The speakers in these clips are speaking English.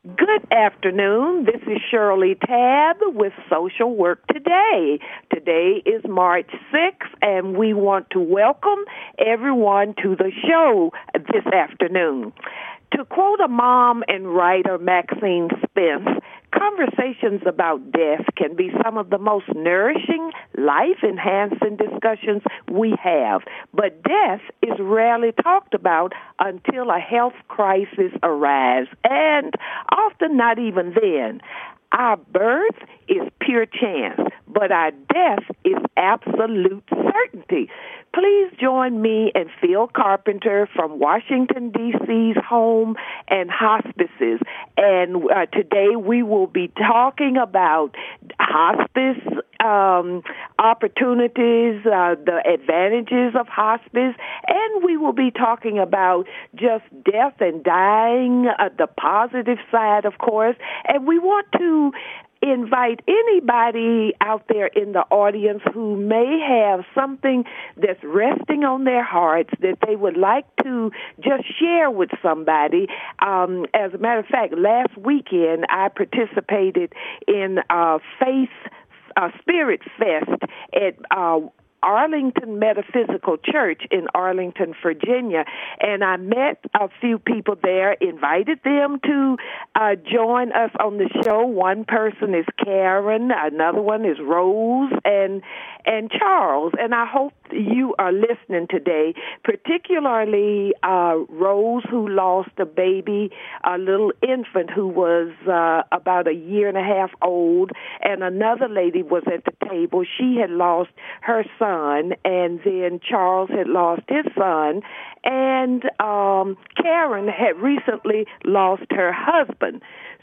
Good afternoon. This is Shirley Tabb with Social Work Today. Today is March 6th, and we want to welcome everyone to the show this afternoon. To quote a mom and writer, Maxine Spence, conversations about death can be some of the most nourishing, life-enhancing discussions we have. But death is rarely talked about until a health crisis arises, and often not even then. Our birth is pure chance, but our death is absolute certainty. Please join me and Phil Carpenter from Washington, D.C.'s Home and Hospices. And today we will be talking about hospice opportunities, the advantages of hospice, and we will be talking about just death and dying, the positive side, of course. And we want to invite anybody out there in the audience who may have something that's resting on their hearts that they would like to just share with somebody. As a matter of fact, last weekend I participated in Spirit Fest at Arlington Metaphysical Church in Arlington, Virginia, and I met a few people there, invited them to join us on the show. One person is Karen, another one is Rose, and Charles, and I hope you are listening today, particularly Rose, who lost a baby, a little infant who was about a year and a half old, and another lady was at the table. She had lost her son, and then Charles had lost his son, and Karen had recently lost her husband.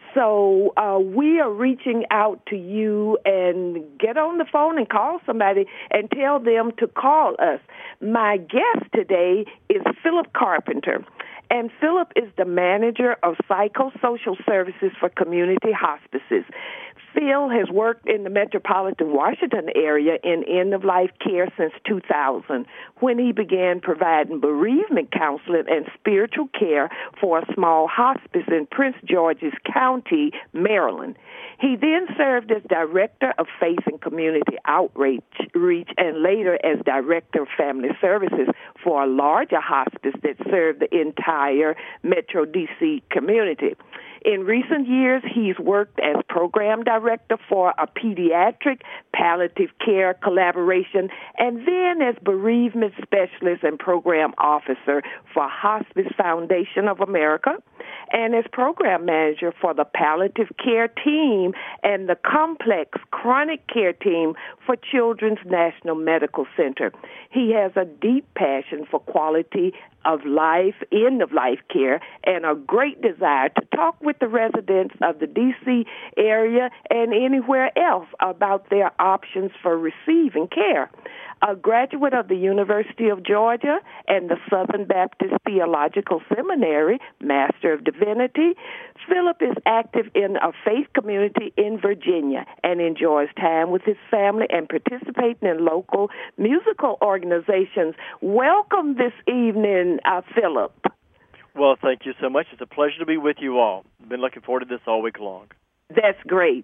So we are reaching out to you, and get on the phone and call somebody and tell them to call us. My guest today is Philip Carpenter, and Philip is the manager of psychosocial services for community hospices. Phil has worked in the metropolitan Washington area in end-of-life care since 2000, when he began providing bereavement counseling and spiritual care for a small hospice in Prince George's County, Maryland. He then served as Director of Faith and Community Outreach and later as Director of Family Services for a larger hospice that served the entire Metro D.C. community. In recent years, he's worked as program director for a pediatric palliative care collaboration, and then as bereavement specialist and program officer for Hospice Foundation of America, and as program manager for the palliative care team and the complex chronic care team for Children's National Medical Center. He has a deep passion for quality of life, end-of-life care, and a great desire to talk with the residents of the D.C. area and anywhere else about their options for receiving care. A graduate of the University of Georgia and the Southern Baptist Theological Seminary, Master of Divinity, Philip is active in a faith community in Virginia and enjoys time with his family and participating in local musical organizations. Welcome this evening, Philip. Well, thank you so much. It's a pleasure to be with you all. I've been looking forward to this all week long. That's great.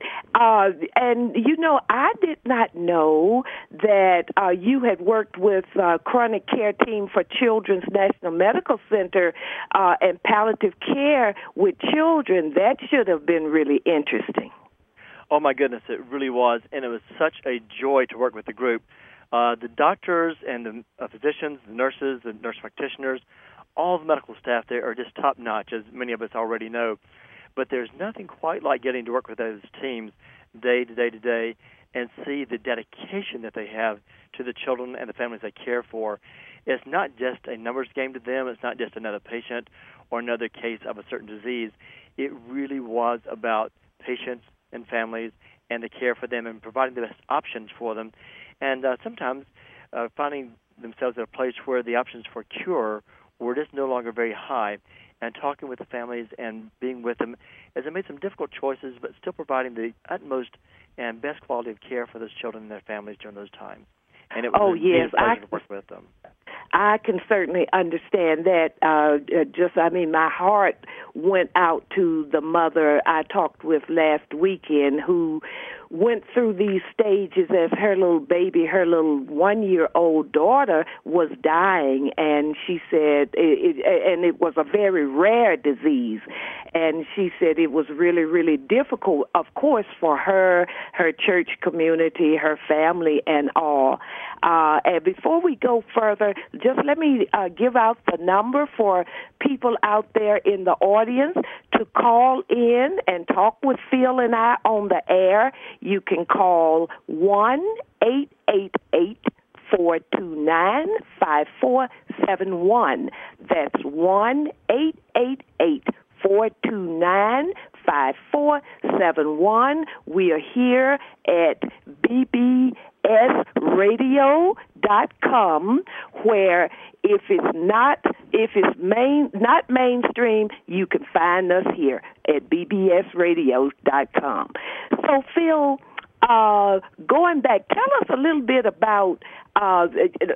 And, you know, I did not know that you had worked with chronic care team for Children's National Medical Center and palliative care with children. That should have been really interesting. Oh, my goodness, it really was. And it was such a joy to work with the group. The doctors and the physicians, the nurses, the nurse practitioners, all the medical staff there are just top-notch, as many of us already know. But there's nothing quite like getting to work with those teams day to day to day and see the dedication that they have to the children and the families they care for. It's not just a numbers game to them. It's not just another patient or another case of a certain disease. It really was about patients and families and the care for them and providing the best options for them. And sometimes finding themselves at a place where the options for cure were just no longer very high, and talking with the families and being with them as they made some difficult choices, but still providing the utmost and best quality of care for those children and their families during those times. And it was a pleasure to work with them. I can certainly understand that. My heart went out to the mother I talked with last weekend who went through these stages as her little 1-year-old daughter was dying, and she said, and it was a very rare disease, and she said it was really, really difficult, of course, for her church community, her family, and all. And before we go further, just let me give out the number for people out there in the audience to call in and talk with Phil and I on the air. You can call 1-888-429-5471. That's 1-888-429-5471. We are here at bbsradio.com, where if it's not mainstream, you can find us here at bbsradio.com. So, Phil, going back, tell us a little bit about, how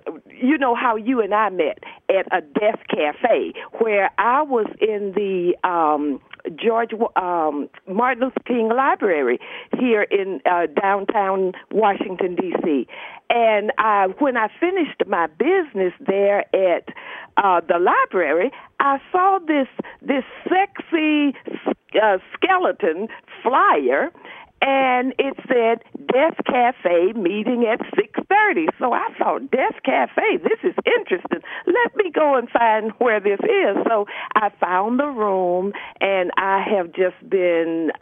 you and I met at a Deaf Cafe, where I was in the George Martin Luther King Library here in downtown Washington, D.C. And when I finished my business there at the library, I saw this sexy skeleton flyer, and it said Deaf Cafe meeting at 6:30. So I thought, Deaf Cafe, this is interesting. Let me go and find where this is. So I found the room, and I have just been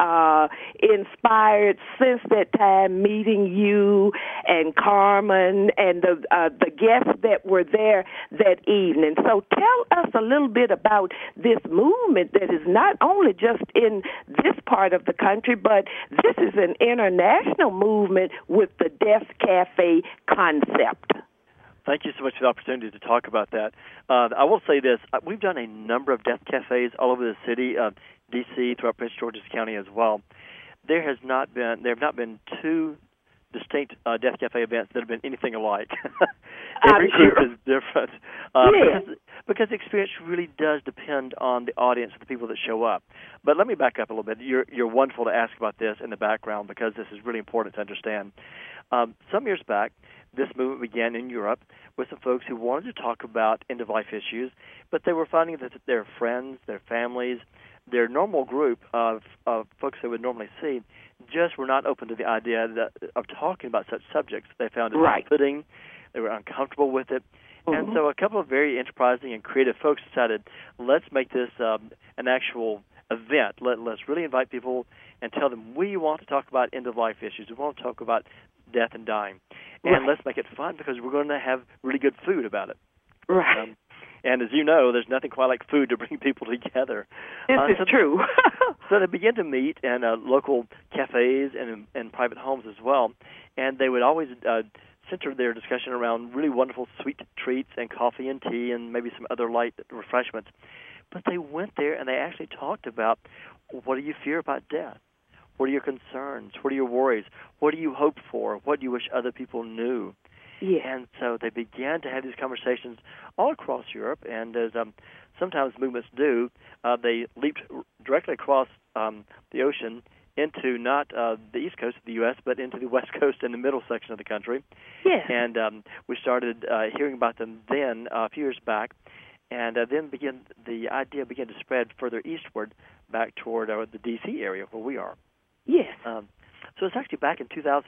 inspired since that time, meeting you and Carmen and the guests that were there that evening. So tell us a little bit about this movement that is not only just in this part of the country, but this is an international movement with the Deaf Cafe concept. Thank you so much for the opportunity to talk about that. I will say this. We've done a number of deaf cafes all over the city, D.C., throughout Prince George's County as well. There have not been two distinct Deaf Cafe events that have been anything alike. Every group is different. Because the experience really does depend on the audience of the people that show up. But let me back up a little bit. You're wonderful to ask about this in the background, because this is really important to understand. Some years back, this movement began in Europe with some folks who wanted to talk about end-of-life issues, but they were finding that their friends, their families, their normal group of folks they would normally see just were not open to the idea of talking about such subjects. They found it off-putting. They were uncomfortable with it. And so a couple of very enterprising and creative folks decided, let's make this an actual event. Let's really invite people and tell them we want to talk about end-of-life issues. We want to talk about death and dying. And let's make it fun, because we're going to have really good food about it. Right. And as you know, there's nothing quite like food to bring people together. This is true. So they began to meet in local cafes and in private homes as well. And they would always center their discussion around really wonderful sweet treats and coffee and tea and maybe some other light refreshments. But they went there and they actually talked about, what do you fear about death? What are your concerns? What are your worries? What do you hope for? What do you wish other people knew? Yeah. And so they began to have these conversations all across Europe, and as sometimes movements do, they leaped directly across the ocean into not the east coast of the U.S., but into the west coast and the middle section of the country. Yeah. And we started hearing about them then a few years back, and then the idea began to spread further eastward back toward the D.C. area where we are. Yes. So it's actually back in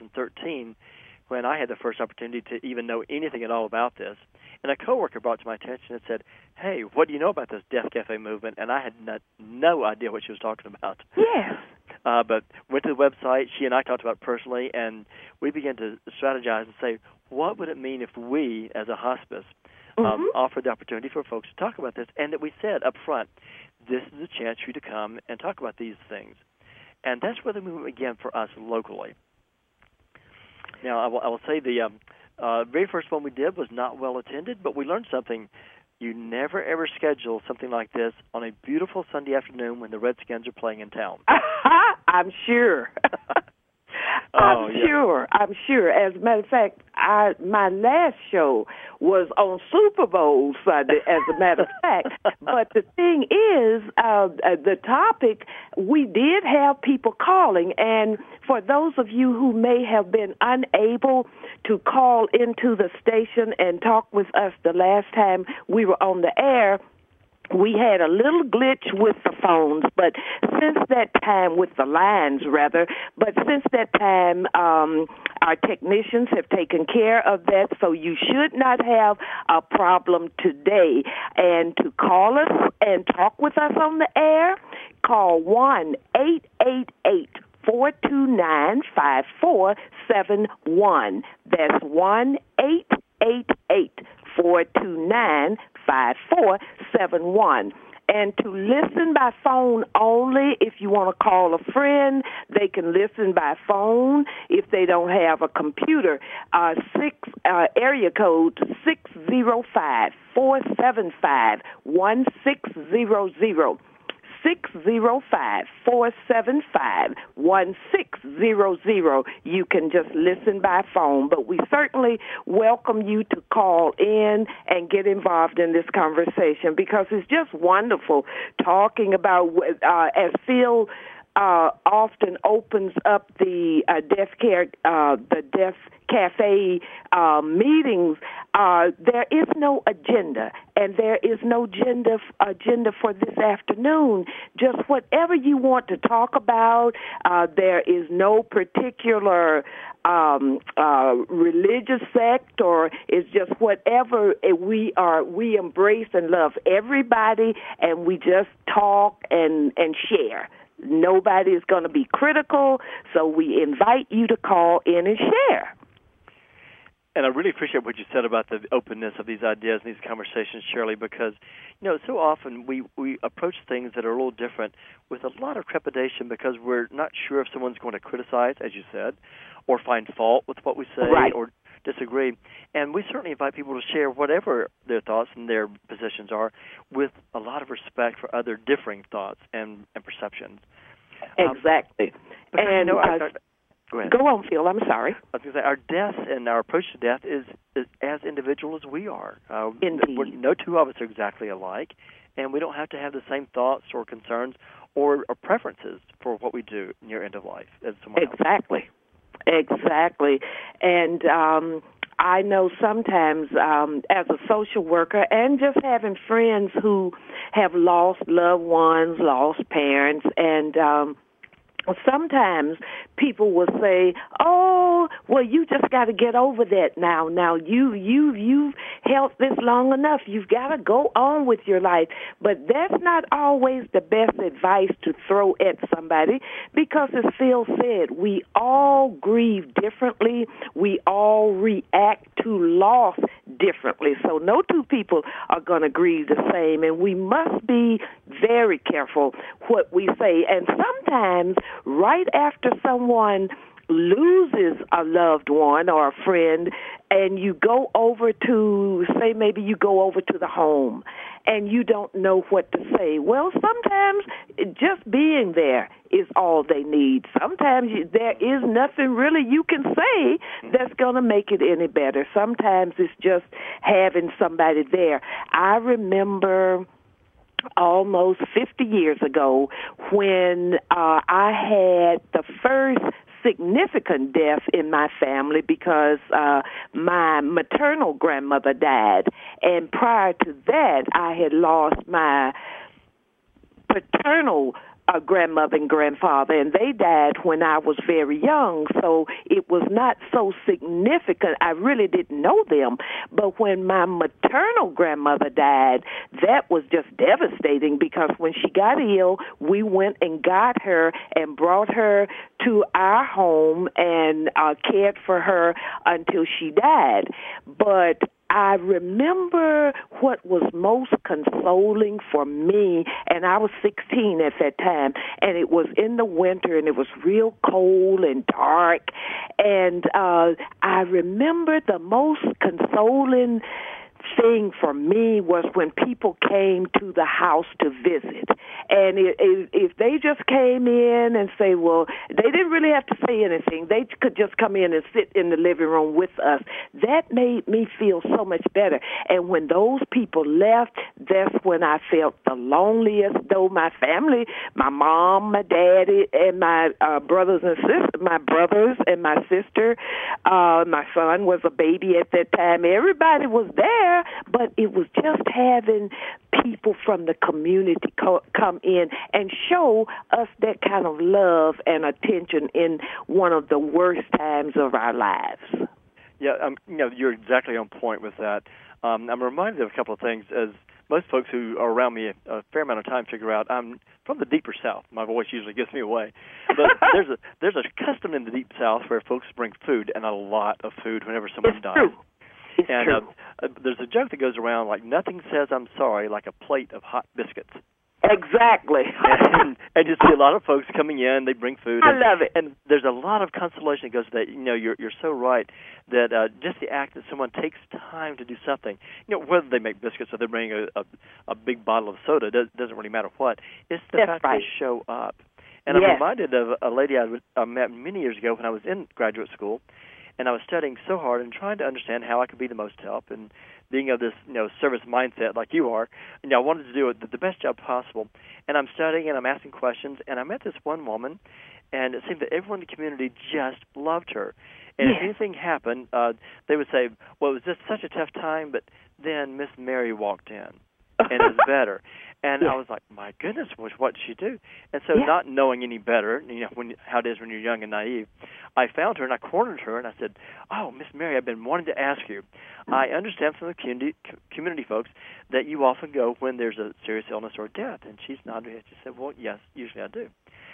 2013 when I had the first opportunity to even know anything at all about this. And a coworker brought to my attention and said, hey, what do you know about this Deaf Cafe movement? And I had no idea what she was talking about. Yes. But went to the website, she and I talked about it personally, and we began to strategize and say, what would it mean if we, as a hospice, offered the opportunity for folks to talk about this, and that we said up front, this is a chance for you to come and talk about these things. And that's where the movement began for us locally. Now, I will say the very first one we did was not well attended, but we learned something. You never, ever schedule something like this on a beautiful Sunday afternoon when the Redskins are playing in town. I'm sure. I'm sure. As a matter of fact, my last show was on Super Bowl Sunday, as a matter of fact. But the thing is, the topic, we did have people calling, and for those of you who may have been unable to call into the station and talk with us the last time we were on the air, we had a little glitch with the phones, but since that time, with the lines rather, but since that time, our technicians have taken care of that, so you should not have a problem today. And to call us and talk with us on the air, call 1-888-429-5471. That's 1-888-429-5471. And to listen by phone only, if you want to call a friend, they can listen by phone if they don't have a computer. Area code 605-475-1600. 605-475-1600. You can just listen by phone, but we certainly welcome you to call in and get involved in this conversation, because it's just wonderful talking about, as Phil often opens up the Deaf Cafe meetings, there is no agenda, and there is no agenda for this afternoon. Just whatever you want to talk about. There is no particular religious sect, or it's just whatever we are. We embrace and love everybody, and we just talk and share. Nobody is going to be critical, so we invite you to call in and share. And I really appreciate what you said about the openness of these ideas and these conversations, Shirley, because, so often we approach things that are a little different with a lot of trepidation, because we're not sure if someone's going to criticize, as you said, or find fault with what we say, right, or disagree. And we certainly invite people to share whatever their thoughts and their positions are, with a lot of respect for other differing thoughts and perceptions. Exactly. And go ahead. Go on, Phil. I'm sorry. I was going to say, our death and our approach to death is as individual as we are. Indeed. No two of us are exactly alike, and we don't have to have the same thoughts or concerns or preferences for what we do near end of life as someone else. Exactly. And I know sometimes as a social worker, and just having friends who have lost loved ones, lost parents, and sometimes people will say, "Oh, well, you just got to get over that now. Now you've held this long enough. You've got to go on with your life." But that's not always the best advice to throw at somebody, because, as Phil said, we all grieve differently. We all react to loss differently. So no two people are going to grieve the same, and we must be very careful what we say. And sometimes, right after someone loses a loved one or a friend, and you go over to, say, maybe you go over to the home, and you don't know what to say. Well, sometimes just being there is all they need. Sometimes there is nothing really you can say that's going to make it any better. Sometimes it's just having somebody there. I remember almost 50 years ago when I had the first significant death in my family, because my maternal grandmother died, and prior to that I had lost my paternal grandmother and grandfather, and they died when I was very young, so it was not so significant. I really didn't know them. But when my maternal grandmother died, that was just devastating, because when she got ill, we went and got her and brought her to our home and cared for her until she died. But I remember what was most consoling for me, and I was 16 at that time, and it was in the winter, and it was real cold and dark, and I remember the most consoling thing for me was when people came to the house to visit. And if they just came in and say, well, they didn't really have to say anything. They could just come in and sit in the living room with us. That made me feel so much better. And when those people left, that's when I felt the loneliest, though my family, my mom, my daddy, and my brothers and my sister, my son was a baby at that time. Everybody was there, but it was just having people from the community come in and show us that kind of love and attention in one of the worst times of our lives. Yeah, you're exactly on point with that. I'm reminded of a couple of things. As most folks who are around me a fair amount of time figure out, I'm from the deeper South. My voice usually gives me away. But there's a custom in the deep South where folks bring food, and a lot of food whenever someone dies. True. And there's a joke that goes around like, nothing says I'm sorry like a plate of hot biscuits. Exactly. and you see a lot of folks coming in, they bring food. I love it. And there's a lot of consolation that goes to that. You're so right that just the act that someone takes time to do something, whether they make biscuits or they bring a big bottle of soda, doesn't really matter what. It's the fact they show up. And I'm reminded of a lady I met many years ago when I was in graduate school, and I was studying so hard and trying to understand how I could be the most help, and being of this service mindset like you are, I wanted to do it the best job possible. And I'm studying and I'm asking questions, and I met this one woman, and it seemed that everyone in the community just loved her. And if anything happened, they would say, well, it was just such a tough time, but then Miss Mary walked in, and it was better. And I was like, my goodness, what did she do? And so not knowing any better, how it is when you're young and naive, I found her and I cornered her and I said, oh, Miss Mary, I've been wanting to ask you. I understand from the community folks that you often go when there's a serious illness or death. And she's nodded her head. She said, well, yes, usually I do.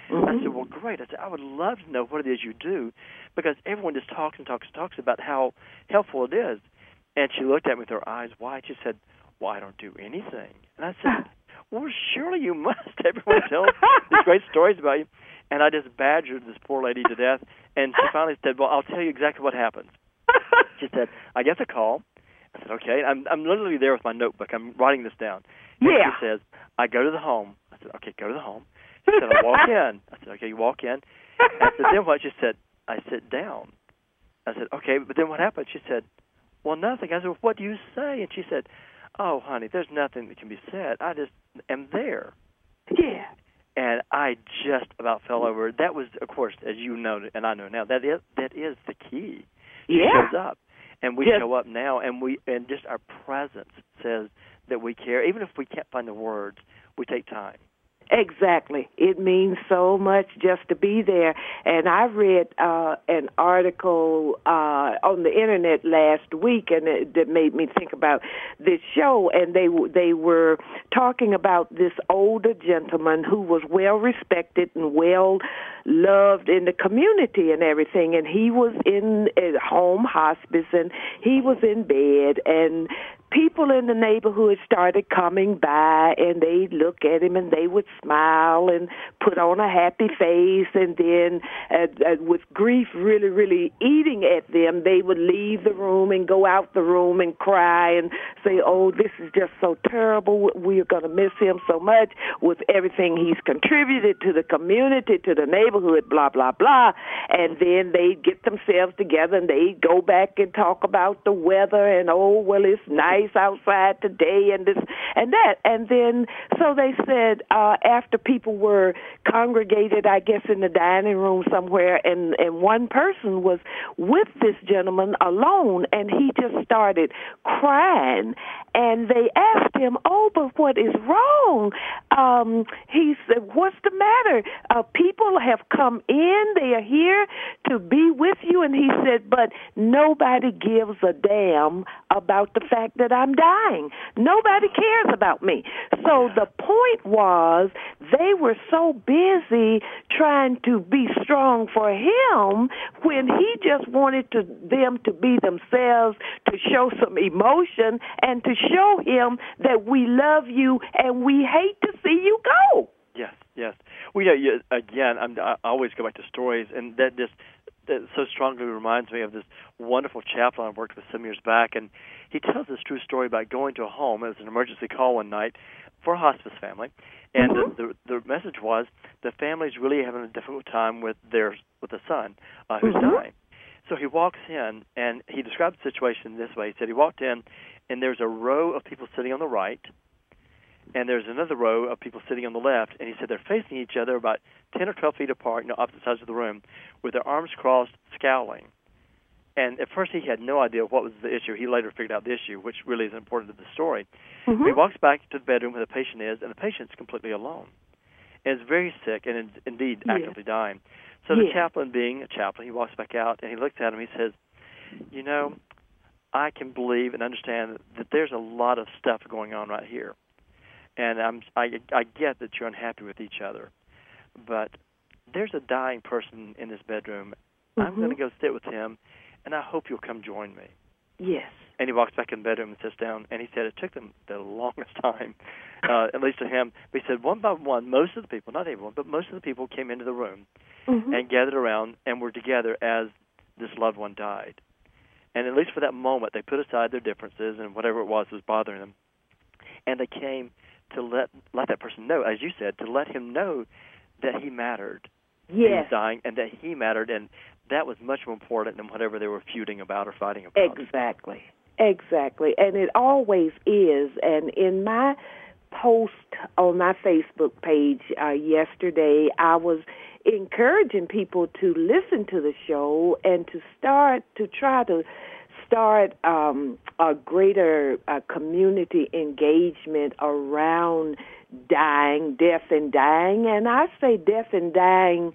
I said, well, great. I said, I would love to know what it is you do, because everyone just talks about how helpful it is. And she looked at me with her eyes wide. She said, well, I don't do anything. And I said, well, surely you must. Everyone tells these great stories about you. And I just badgered this poor lady to death. And she finally said, well, I'll tell you exactly what happens. She said, I get the call. I said, okay. I'm literally there with my notebook. I'm writing this down. And she says, I go to the home. I said, okay, go to the home. She said, I walk in. I said, okay, you walk in. And I said, then what? She said, I sit down. I said, okay, but then what happened? She said, well, nothing. I said, well, what do you say? And she said, oh, honey, there's nothing that can be said. I just am there. Yeah. And I just about fell over. That was, of course, as you know, and I know now, that is the key. She shows up, and we show up now, and just our presence says that we care. Even if we can't find the words, we take time. Exactly. It means so much just to be there. And I read an article on the internet last week, and that made me think about this show. And they were talking about this older gentleman who was well respected and well loved in the community and everything. And he was in a home hospice, and he was in bed, and people in the neighborhood started coming by, and they'd look at him and they would smile and put on a happy face, and then with grief really, really eating at them, they would leave the room and go out the room and cry and say, oh, this is just so terrible. We're going to miss him so much with everything he's contributed to the community, to the neighborhood, blah, blah, blah. And then they'd get themselves together and they'd go back and talk about the weather and, oh, well, it's nice outside today and this and that. And then, so they said, after people were congregated, I guess, in the dining room somewhere, and one person was with this gentleman alone, and he just started crying. And they asked him, oh, but what is wrong? He said, what's the matter? People have come in. They are here to be with you. And he said, but nobody gives a damn about the fact that I'm dying. Nobody cares about me. So the point was, they were so busy trying to be strong for him when he just wanted them to be themselves, to show some emotion, and to show him that we love you and we hate to see you go. Yes. Well, again, I always go back to stories, and that just that so strongly reminds me of this wonderful chaplain I worked with some years back, and he tells this true story about going to a home. It was an emergency call one night for a hospice family, and the message was the family's really having a difficult time with the son who's dying. So he walks in, and he described the situation this way. He said he walked in, and there's a row of people sitting on the right, and there's another row of people sitting on the left, and he said they're facing each other about 10 or 12 feet apart, opposite sides of the room, with their arms crossed, scowling. And at first he had no idea what was the issue. He later figured out the issue, which really is important to the story. He walks back to the bedroom where the patient is, and the patient's completely alone. And is very sick and is indeed actively dying. So the chaplain, being a chaplain, he walks back out, and he looks at him. He says, I can believe and understand that there's a lot of stuff going on right here. And I get that you're unhappy with each other. But there's a dying person in this bedroom. I'm going to go sit with him, and I hope you'll come join me. Yes. And he walks back in the bedroom and sits down, and he said it took them the longest time, at least to him. But he said one by one, most of the people, not everyone, but most of the people came into the room and gathered around and were together as this loved one died. And at least for that moment, they put aside their differences and whatever it was bothering them, and they came to let that person know, as you said, to let him know that he mattered. He was dying, and that he mattered, and that was much more important than whatever they were feuding about or fighting about. Exactly. And it always is. And in my post on my Facebook page yesterday, I was encouraging people to listen to the show and to try to start a greater community engagement around death and dying. And I say death and dying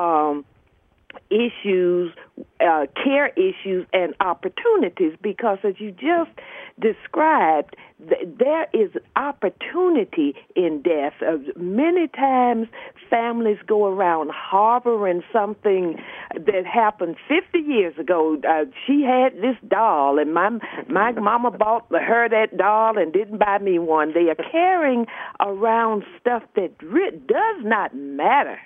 issues, care issues, and opportunities, because as you just described, there is opportunity in death. Many times families go around harboring something that happened 50 years ago. She had this doll, and my mama bought her that doll and didn't buy me one. They are carrying around stuff that does not matter.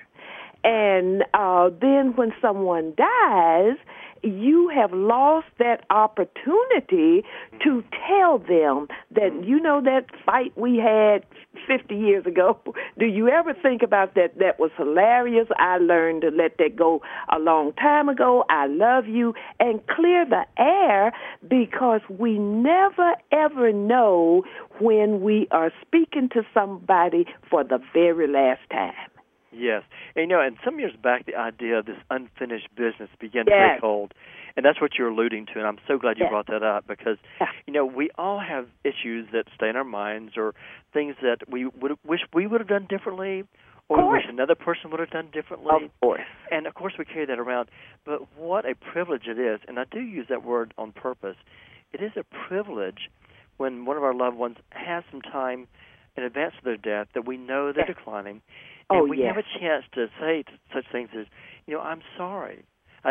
And then when someone dies, you have lost that opportunity to tell them that, that fight we had 50 years ago, do you ever think about that? That was hilarious. I learned to let that go a long time ago. I love you. And clear the air, because we never, ever know when we are speaking to somebody for the very last time. Yes. And some years back, the idea of this unfinished business began to take hold. And that's what you're alluding to, and I'm so glad you brought that up, because, we all have issues that stay in our minds, or things that we wish we would have done differently, or we wish another person would have done differently. Of course. And, of course, we carry that around. But what a privilege it is, and I do use that word on purpose. It is a privilege when one of our loved ones has some time in advance of their death that we know they're declining, and we have a chance to say such things as, I'm sorry.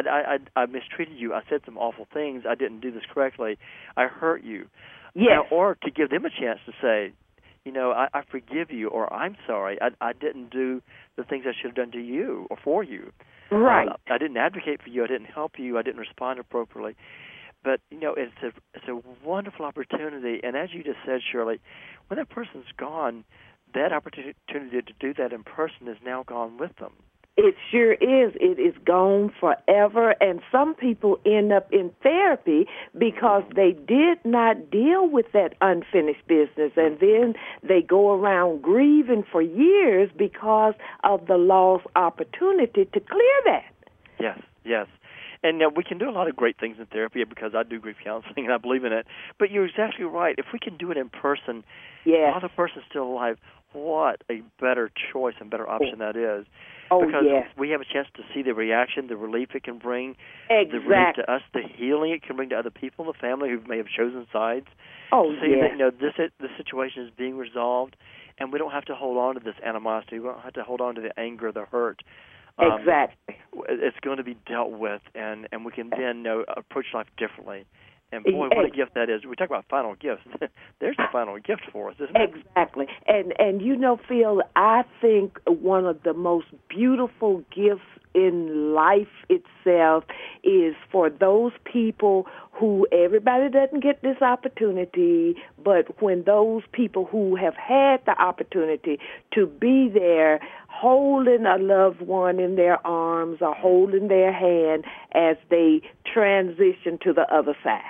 I mistreated you. I said some awful things. I didn't do this correctly. I hurt you. Yes. Or to give them a chance to say, I forgive you, or I'm sorry. I didn't do the things I should have done to you or for you. Right. I didn't advocate for you. I didn't help you. I didn't respond appropriately. But, it's a wonderful opportunity. And as you just said, Shirley, when that person's gone, that opportunity to do that in person is now gone with them. It sure is. It is gone forever, and some people end up in therapy because they did not deal with that unfinished business, and then they go around grieving for years because of the lost opportunity to clear that. Yes. And we can do a lot of great things in therapy, because I do grief counseling and I believe in it. But you're exactly right. If we can do it in person while the person's still alive, what a better choice and better option that is. Because we have a chance to see the reaction, the relief it can bring, the relief to us, the healing it can bring to other people in the family who may have chosen sides. See that this situation is being resolved, and we don't have to hold on to this animosity. We don't have to hold on to the anger, the hurt. Exactly. It's going to be dealt with, and we can then approach life differently. And boy, what a gift that is. We talk about final gifts. There's a final gift for us, isn't it? Exactly. And Phil, I think one of the most beautiful gifts in life itself myself is for those people who everybody doesn't get this opportunity, but when those people who have had the opportunity to be there holding a loved one in their arms or holding their hand as they transition to the other side.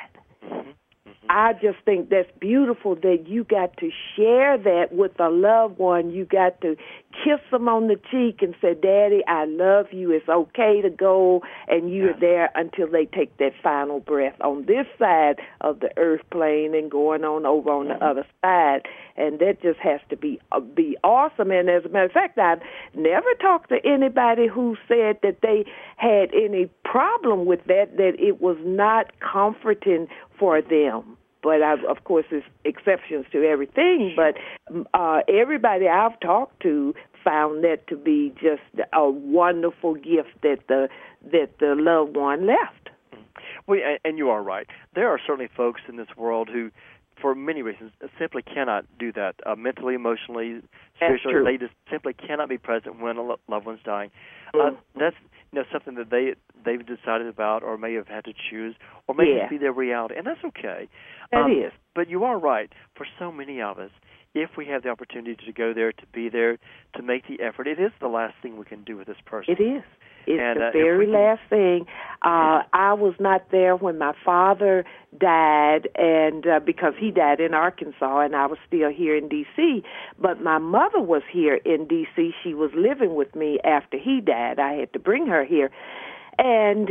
I just think that's beautiful that you got to share that with a loved one. You got to kiss them on the cheek and say, Daddy, I love you. It's okay to go. And you're there until they take that final breath on this side of the earth plane and going on over on the other side. And that just has to be awesome. And as a matter of fact, I've never talked to anybody who said that they had any problem with that it was not comforting for them. But, of course, there's exceptions to everything. But everybody I've talked to found that to be just a wonderful gift that the loved one left. Well, and you are right. There are certainly folks in this world who, for many reasons, simply cannot do that mentally, emotionally, spiritually. They just simply cannot be present when a loved one's dying. That's something that they've decided about, or may have had to choose, or may just be their reality, and that's okay. That is. But you are right. For so many of us, if we have the opportunity to go there, to be there, to make the effort, it is the last thing we can do with this person. It is. It's the very last thing. I was not there when my father died, and because he died in Arkansas, and I was still here in D.C., but my mother was here in D.C. She was living with me after he died. I had to bring her here. And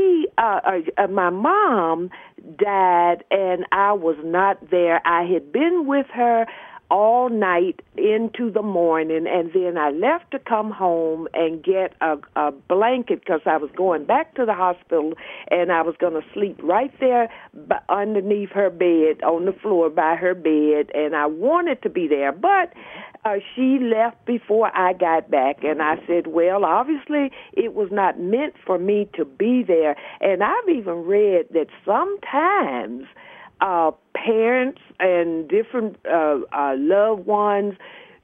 my mom died, and I was not there. I had been with her all night into the morning, and then I left to come home and get a blanket because I was going back to the hospital, and I was going to sleep right there underneath her bed, on the floor by her bed, and I wanted to be there, but she left before I got back, and I said, well, obviously it was not meant for me to be there, and I've even read that sometimes parents and different loved ones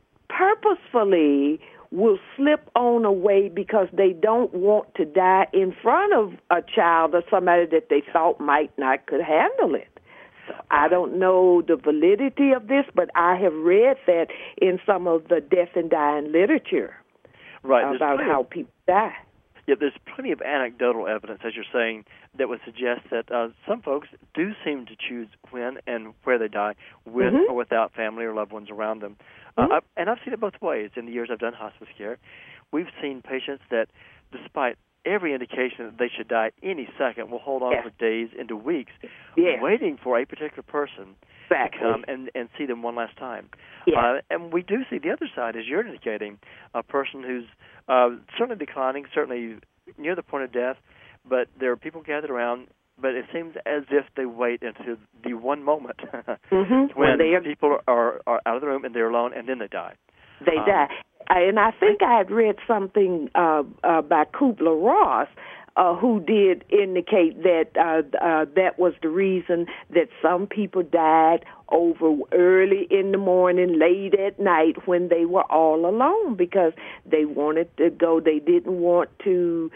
purposefully will slip on away because they don't want to die in front of a child or somebody that they thought might not could handle it. So I don't know the validity of this, but I have read that in some of the death and dying literature about how people die. Yeah, there's plenty of anecdotal evidence, as you're saying, that would suggest that some folks do seem to choose when and where they die, with or without family or loved ones around them. And I've seen it both ways. In the years I've done hospice care, we've seen patients that, despite every indication that they should die any second, will hold on for days into weeks, waiting for a particular person to come and see them one last time. And we do see the other side, as you're indicating, a person who's certainly declining, certainly near the point of death, but there are people gathered around, but it seems as if they wait until the one moment when people are out of the room and they're alone, and then they die. They die. And I think I had read something by Kubler-Ross, who did indicate that that was the reason that some people died over early in the morning, late at night, when they were all alone, because they wanted to go. They didn't want to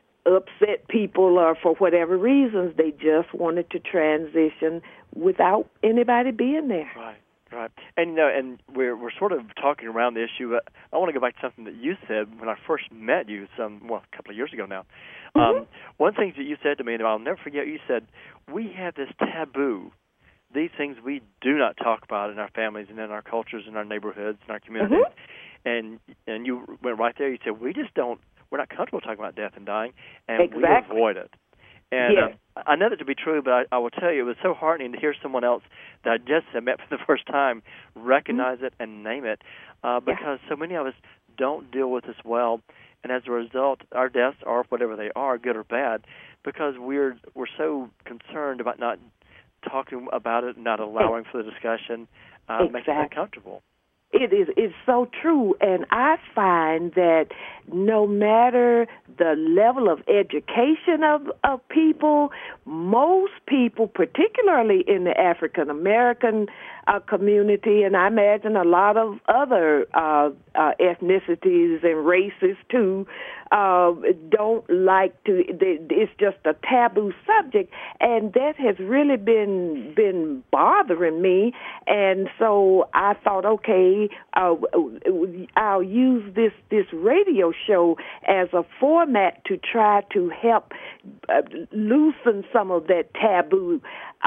upset people, or for whatever reasons, they just wanted to transition without anybody being there. Right. And and we're sort of talking around the issue. I want to go back to something that you said when I first met you a couple of years ago now. One thing that you said to me, and I'll never forget, you said, we have this taboo. These things we do not talk about in our families and in our cultures, in our neighborhoods, in our communities. And you went right there. You said, we're not comfortable talking about death and dying, and we avoid it. And I know that to be true, but I will tell you, it was so heartening to hear someone else that I just had met for the first time recognize it and name it, because so many of us don't deal with this well, and as a result, our deaths are whatever they are, good or bad, because we're so concerned about not talking about it, not allowing for the discussion, making it uncomfortable. It's so true, and I find that no matter the level of education of people, most people, particularly in the African American community, and I imagine a lot of other ethnicities and races too, don't like to. It's just a taboo subject, and that has really been bothering me. And so I thought, okay, I'll use this radio show as a format to try to help loosen some of that taboo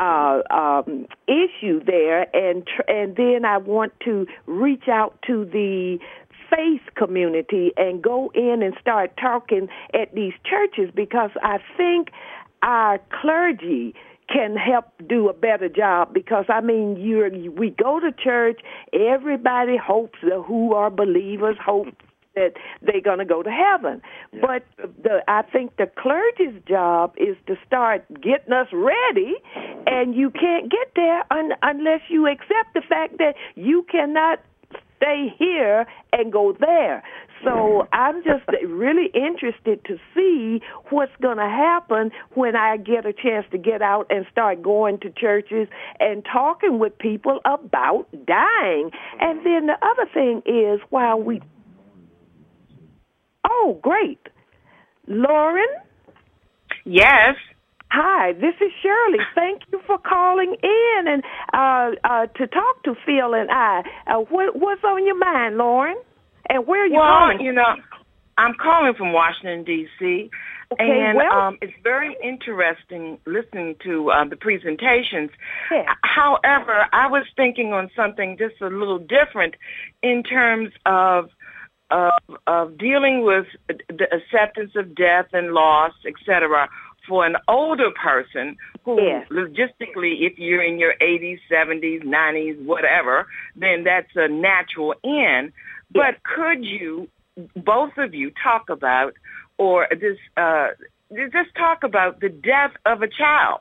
issue there, and then I want to reach out to the faith community and go in and start talking at these churches, because I think our clergy can help do a better job, because, I mean, we go to church, everybody hopes that who are believers hope that they're going to go to heaven. Yeah. But I think the clergy's job is to start getting us ready, and you can't get there unless you accept the fact that you cannot stay here and go there. So I'm just really interested to see what's going to happen when I get a chance to get out and start going to churches and talking with people about dying. And then the other thing is, oh, great. Lauren? Yes. Hi, this is Shirley. Thank you for calling in and to talk to Phil and I. What's on your mind, Lauren? And where are you calling? Well, you know, I'm calling from Washington, D.C., and it's very interesting listening to the presentations. Yeah. However, I was thinking on something just a little different in terms of dealing with the acceptance of death and loss, etc., for an older person who, logistically, if you're in your 80s, 70s, 90s, whatever, then that's a natural end. But could you, both of you, talk about, or just talk about the death of a child?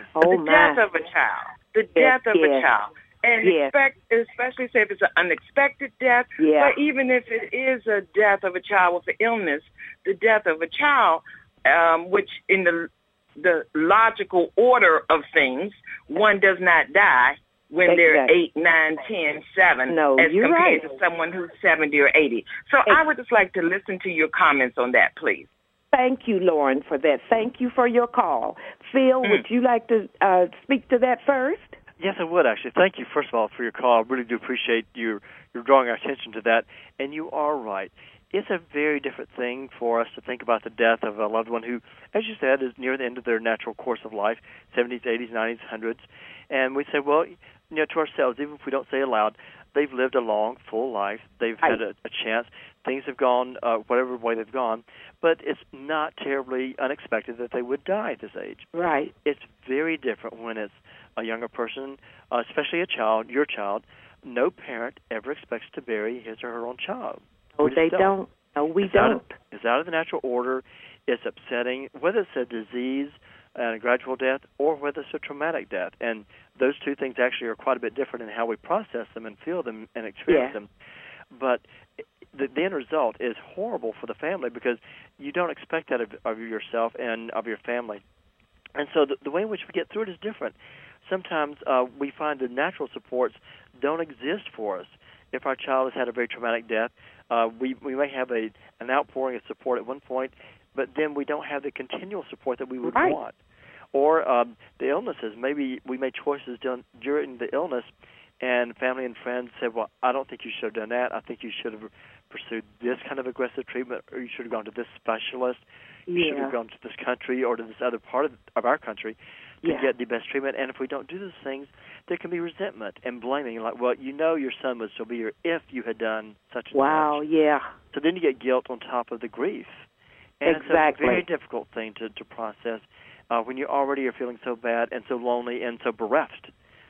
Death of a child. The death of a child. And especially say if it's an unexpected death, but even if it is a death of a child with an illness, the death of a child, which in the logical order of things, one does not die when they're 8, 9, 10, 7, as compared to someone who's 70 or 80. So I would just like to listen to your comments on that, please. Thank you, Lauren, for that. Thank you for your call. Phil, would you like to speak to that first? Yes, I would, actually. Thank you, first of all, for your call. I really do appreciate you drawing our attention to that. And you are right. It's a very different thing for us to think about the death of a loved one who, as you said, is near the end of their natural course of life, 70s, 80s, 90s, 100s. And we say, well, to ourselves, even if we don't say it aloud, they've lived a long, full life. They've had a chance. Things have gone whatever way they've gone. But it's not terribly unexpected that they would die at this age. Right. It's very different when it's a younger person, especially a child, your child. No parent ever expects to bury his or her own child. Oh, they don't. No, we don't. It's out of the natural order. It's upsetting, whether it's a disease and a gradual death or whether it's a traumatic death. And those two things actually are quite a bit different in how we process them and feel them and experience them. But the end result is horrible for the family because you don't expect that of yourself and of your family. And so the way in which we get through it is different. Sometimes we find the natural supports don't exist for us. If our child has had a very traumatic death, we may have an outpouring of support at one point, but then we don't have the continual support that we would want. Or the illnesses. Maybe we made choices during the illness, and family and friends said, well, I don't think you should have done that. I think you should have pursued this kind of aggressive treatment, or you should have gone to this specialist. You should have gone to this country or to this other part of our country to get the best treatment. And if we don't do those things, there can be resentment and blaming, like, well, your son would still be here if you had done such and such. So then you get guilt on top of the grief. And it's a very difficult thing to process when you already are feeling so bad and so lonely and so bereft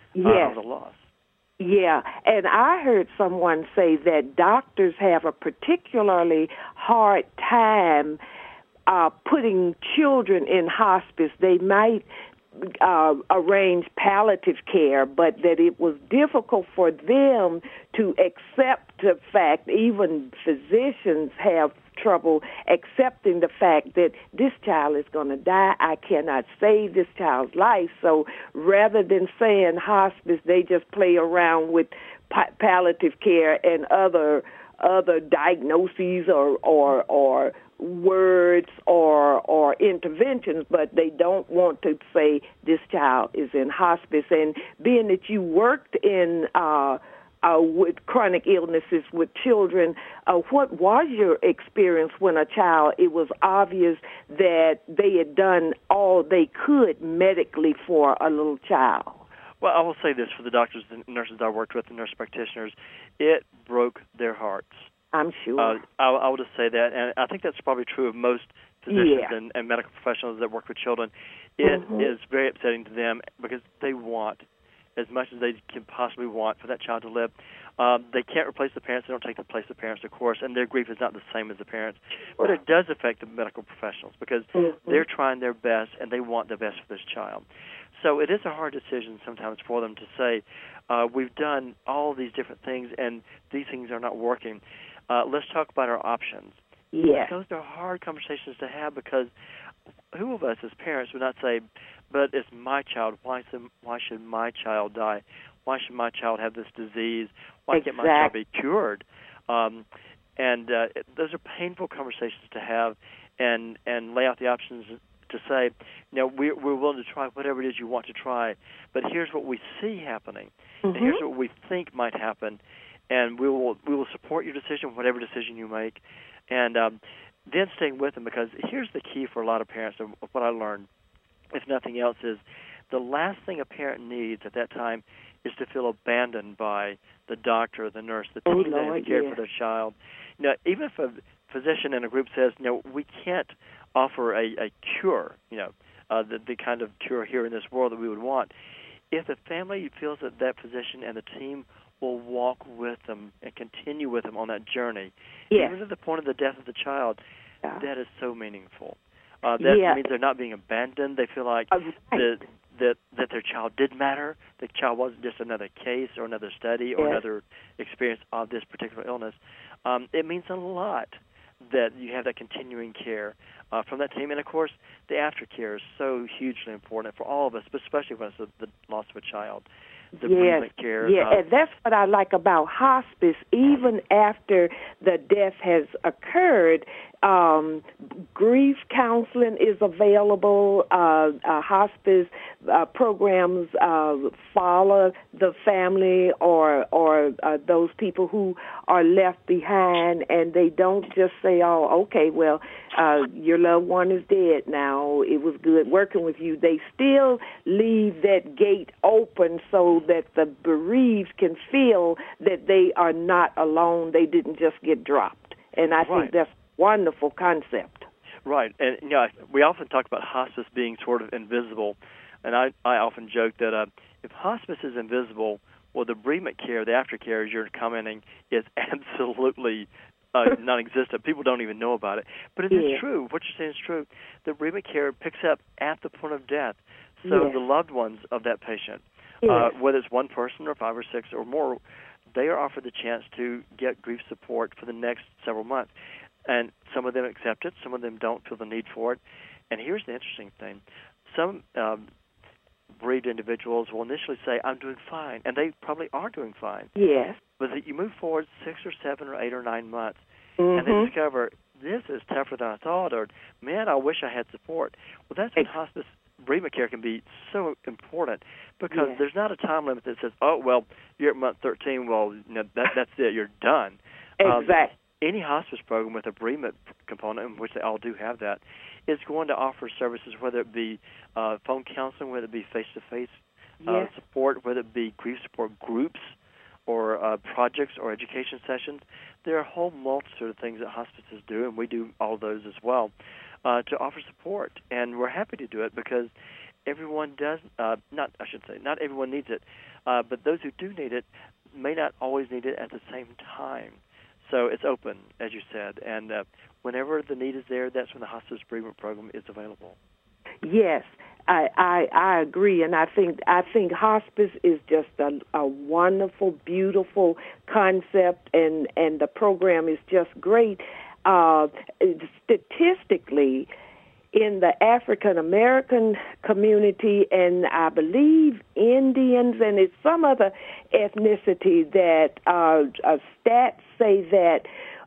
of the loss. Yeah, and I heard someone say that doctors have a particularly hard time putting children in hospice. They might arrange palliative care, but that it was difficult for them to accept the fact, even physicians have trouble accepting the fact that this child is going to die. I cannot save this child's life. So rather than saying hospice, they just play around with palliative care and other diagnoses or words or interventions, but they don't want to say this child is in hospice. And being that you worked in with chronic illnesses with children, what was your experience when a child, it was obvious that they had done all they could medically for a little child? Well, I will say this for the doctors and nurses I worked with, and nurse practitioners, it broke their hearts. I'm sure. I will just say that, and I think that's probably true of most physicians and medical professionals that work with children. It is very upsetting to them because they want as much as they can possibly want for that child to live. They can't replace the parents. They don't take the place of the parents, of course, and their grief is not the same as the parents. But it does affect the medical professionals because they're trying their best, and they want the best for this child. So it is a hard decision sometimes for them to say, we've done all these different things, and these things are not working. Let's talk about our options. Yes. Those are hard conversations to have because who of us as parents would not say, but it's my child. Why should my child die? Why should my child have this disease? Why can't my child be cured? Those are painful conversations to have and lay out the options to say, we're willing to try whatever it is you want to try, but here's what we see happening, and here's what we think might happen, and we will support your decision, whatever decision you make, and then staying with them, because here's the key for a lot of parents of what I learned, if nothing else, is the last thing a parent needs at that time is to feel abandoned by the doctor, the nurse, the team that has cared for their child. Even if a physician in a group says, we can't offer a cure, the kind of cure here in this world that we would want, if the family feels that that physician and the team will walk with them and continue with them on that journey, even to the point of the death of the child, that is so meaningful. That means they're not being abandoned. They feel like that their child did matter. The child wasn't just another case or another study or another experience of this particular illness. It means a lot that you have that continuing care from that team. And, of course, the aftercare is so hugely important for all of us, but especially when it's the loss of a child. The bereavement care. And that's what I like about hospice. Even after the death has occurred, grief counseling is available. Hospice programs follow the family or those people who are left behind, and they don't just say, "Oh, okay, well, your loved one is dead now. It was good working with you." They still leave that gate open so that the bereaved can feel that they are not alone. They didn't just get dropped, and I think that's wonderful concept. Right. And, we often talk about hospice being sort of invisible. And I often joke that if hospice is invisible, well, the bereavement care, the aftercare, as you're commenting, is absolutely non-existent. People don't even know about it. But it is true. What you're saying is true. The bereavement care picks up at the point of death. So the loved ones of that patient, whether it's one person or 5 or 6 or more, they are offered the chance to get grief support for the next several months. And some of them accept it. Some of them don't feel the need for it. And here's the interesting thing. Some bereaved individuals will initially say, "I'm doing fine," and they probably are doing fine. Yes. But that you move forward 6 or 7 or 8 or 9 months, and they discover, this is tougher than I thought, or, man, I wish I had support. Well, that's when hospice bereavement care can be so important, because there's not a time limit that says, "Oh, well, you're at month 13, well, that's it, you're done." Exactly. Any hospice program with a bereavement component, in which they all do have that, is going to offer services, whether it be phone counseling, whether it be face-to-face support, whether it be grief support groups or projects or education sessions. There are a whole multitude of things that hospices do, and we do all those as well, to offer support. And we're happy to do it because everyone does, not everyone needs it, but those who do need it may not always need it at the same time. So it's open, as you said, and whenever the need is there, that's when the hospice bereavement program is available. Yes, I agree, and I think hospice is just a wonderful, beautiful concept, and the program is just great. statistically, in the African American community, and I believe Indians, and it's some other ethnicity, that stats say that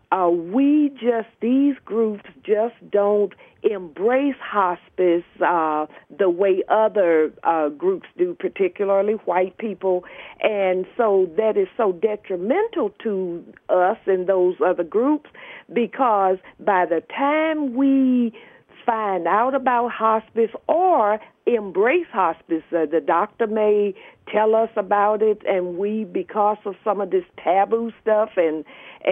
these groups just don't embrace hospice the way other groups do, particularly white people. And so that is so detrimental to us and those other groups, because by the time we find out about hospice or embrace hospice, the doctor may tell us about it, and we, because of some of this taboo stuff and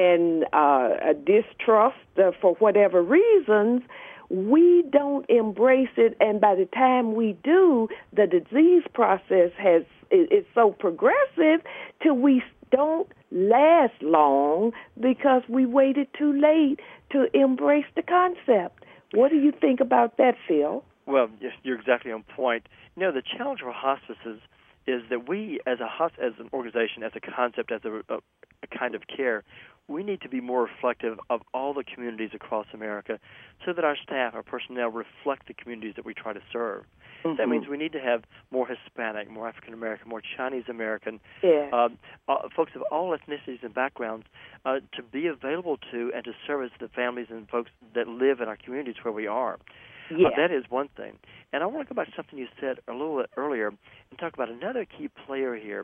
distrust for whatever reasons, we don't embrace it. And by the time we do, the disease process is so progressive till we don't last long because we waited too late to embrace the concept. What do you think about that, Phil? Well, yes, you're exactly on point. You know, the challenge for hospices is that we, as an organization, as a concept, as a kind of care, we need to be more reflective of all the communities across America so that our staff, our personnel, reflect the communities that we try to serve. Mm-hmm. That means we need to have more Hispanic, more African American, more Chinese American, folks of all ethnicities and backgrounds to be available to and to service the families and folks that live in our communities where we are. Yeah. That is one thing. And I want to go back to something you said a little bit earlier and talk about another key player here.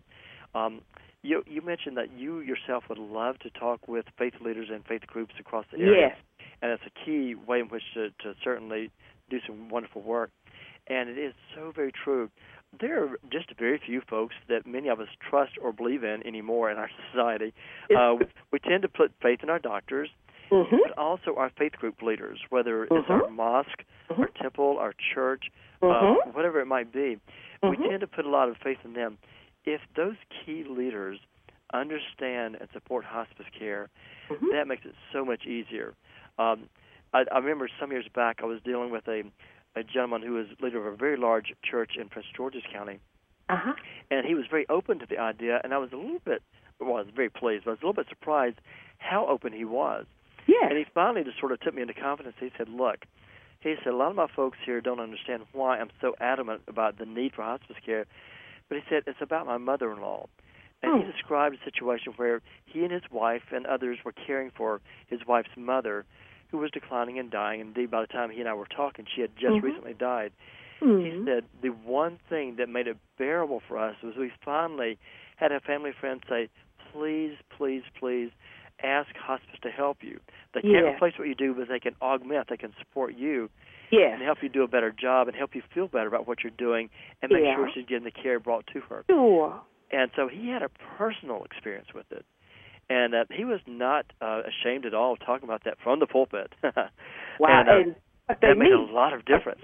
You mentioned that you yourself would love to talk with faith leaders and faith groups across the area. Yes. And it's a key way in which to certainly do some wonderful work. And it is so very true. There are just very few folks that many of us trust or believe in anymore in our society. We tend to put faith in our doctors, mm-hmm. but also our faith group leaders, whether mm-hmm. it's our mosque, mm-hmm. our temple, our church, mm-hmm. Whatever it might be. Mm-hmm. We tend to put a lot of faith in them. If those key leaders understand and support hospice care, mm-hmm. that makes it so much easier. I remember some years back I was dealing with a gentleman who was leader of a very large church in Prince George's County, uh-huh. and he was very open to the idea, and I was very pleased, but I was a little bit surprised how open he was. Yeah. And he finally just sort of took me into confidence. He said, look, a lot of my folks here don't understand why I'm so adamant about the need for hospice care, but he said, it's about my mother-in-law. And he described a situation where he and his wife and others were caring for his wife's mother, who was declining and dying. Indeed, by the time he and I were talking, she had just mm-hmm. recently died. Mm-hmm. He said the one thing that made it bearable for us was we finally had a family friend say, please, please, please ask hospice to help you. They can't replace what you do, but they can augment, they can support you and help you do a better job and help you feel better about what you're doing and make sure she's getting the care brought to her. Sure. And so he had a personal experience with it. And he was not ashamed at all of talking about that from the pulpit. Wow. And that made a lot of difference.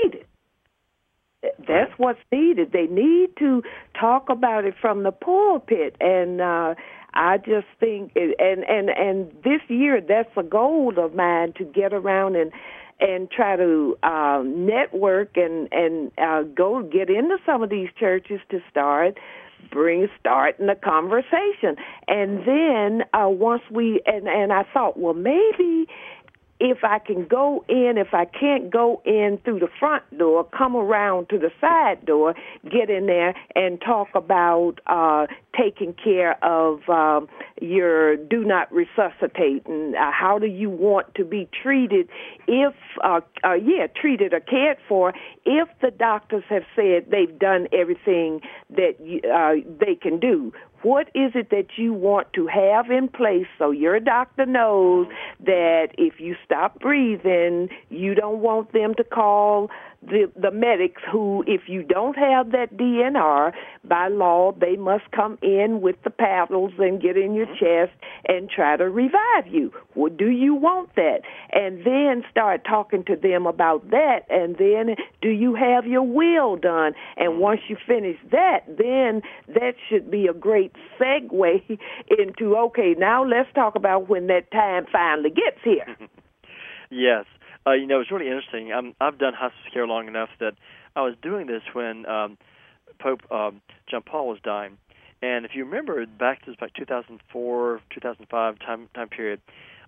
That's what's needed. They need to talk about it from the pulpit. And I just think, and this year, that's a goal of mine, to get around and try to network and go get into some of these churches to starting a conversation. And then once and I thought, well, maybe if I can go in, if I can't go in through the front door, come around to the side door, get in there and talk about taking care of your do not resuscitate, and how do you want to be treated if, treated or cared for if the doctors have said they've done everything that they can do. What is it that you want to have in place so your doctor knows that if you stop breathing, you don't want them to call the medics who, if you don't have that DNR, by law, they must come in with the paddles and get in your chest and try to revive you. Well, do you want that? And then start talking to them about that. And then do you have your will done? And once you finish that, then that should be a great segue into, okay, now let's talk about when that time finally gets here. Yes. It's really interesting. I've done hospice care long enough that I was doing this when Pope John Paul was dying. And if you remember back to 2004, 2005 time period,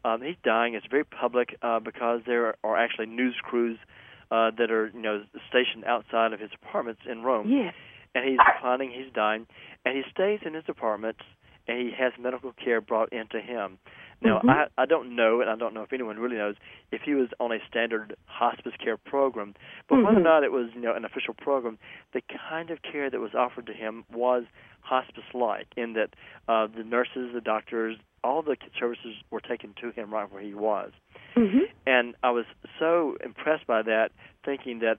He's dying. It's very public because there are actually news crews that are, stationed outside of his apartments in Rome. Yes. And he's declining. He's dying, and he stays in his apartment, and he has medical care brought into him. Now, I don't know, and I don't know if anyone really knows, if he was on a standard hospice care program, but whether or not it was, an official program, the kind of care that was offered to him was hospice-like, in that the nurses, the doctors, all the services were taken to him right where he was. And I was so impressed by that, thinking that,